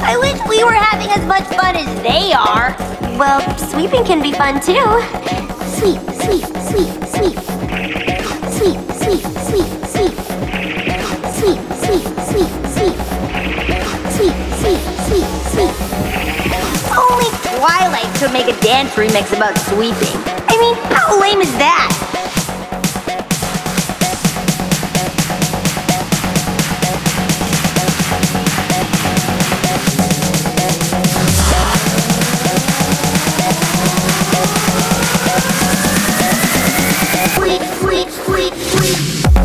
I wish we were having as much fun as they are. Well, sweeping can be fun too. Sweep, sweep, sweep, sweep. Sweep, sweep, sweep, sweep. Sweep, sweep, sweep, sweep. Sweep, sweep, sweep, sweep. Only Twilight could make a dance remix about sweeping. I mean, how lame is that? Sweep, sweep, sweep, sweep.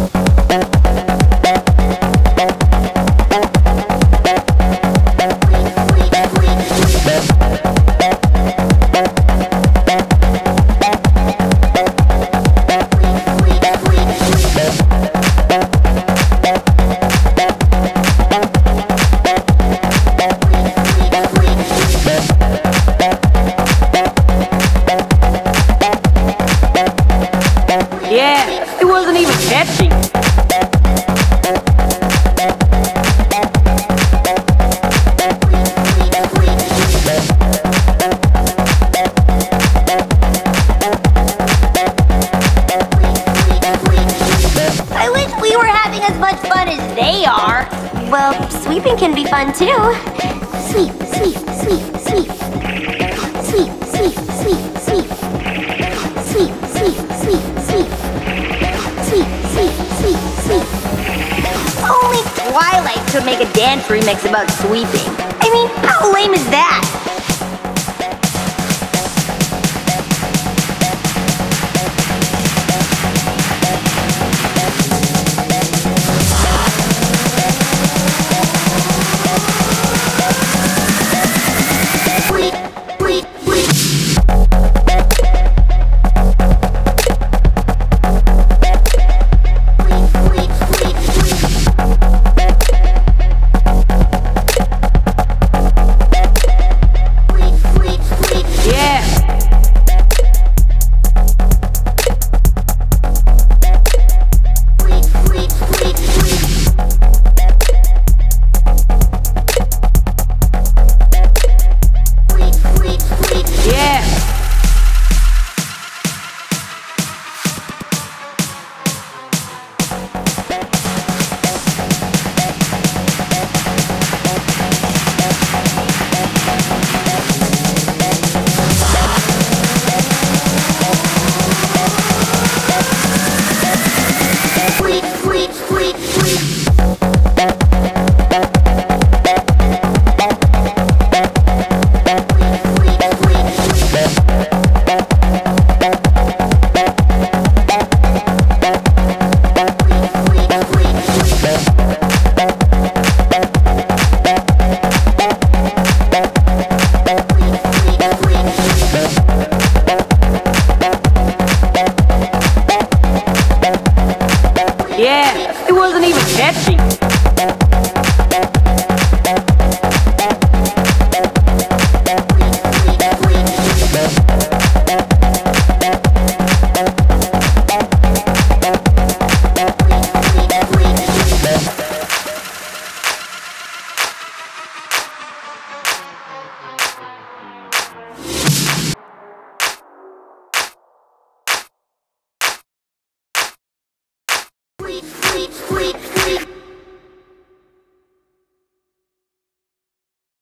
Yeah, it wasn't even catchy. I wish we were having as much fun as they are. Well, sweeping can be fun too. Sweep, sweep, sweep, sweep. Sweep, sweep, sweep, sweep. Sweep, sweep, sweep, sweep. Sweep, sweep, sweep, sweep. Only Twilight could make a dance remix about sweeping. I mean, how lame is that?